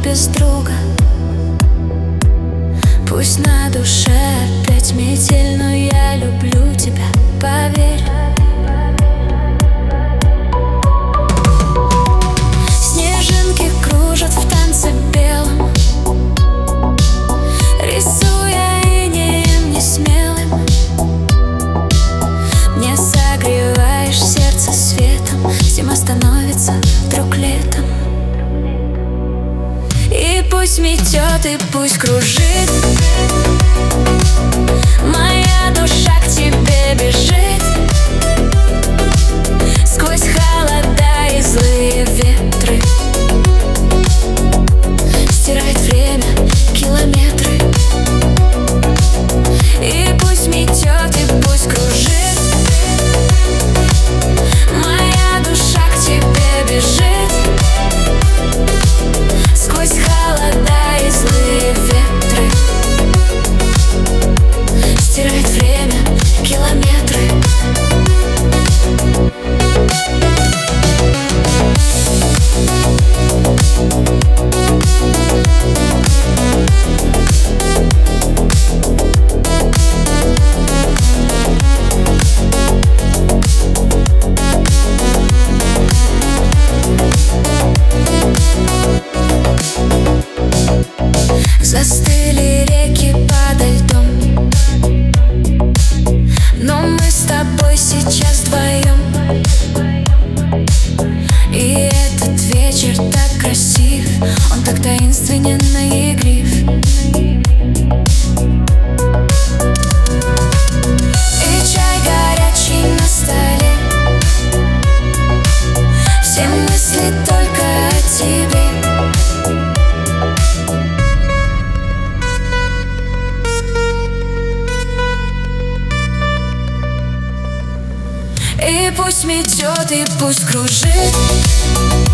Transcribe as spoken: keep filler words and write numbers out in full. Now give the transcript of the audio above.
без друга. Пусть на душе опять метель, но я люблю тебя, поверь. Снежинки кружат в танце белом, рисуя инеем несмелым. Мне согреваешь сердце светом, зима становится вдруг летом. И пусть метет, и пусть кружит, моя душа к тебе бежит. Сквозь холода и злые ветры стирает время километры. И пусть метет, и пусть кружит, моя душа к тебе бежит. Сквозь холода и злые ветры стирает время километры. Застыли реки подо льдом, но мы с тобой сейчас вдвоем. И этот вечер так красив, он так таинственен и игрив. И чай горячий на столе, все мысли только о тебе. И пусть метет, и пусть кружит,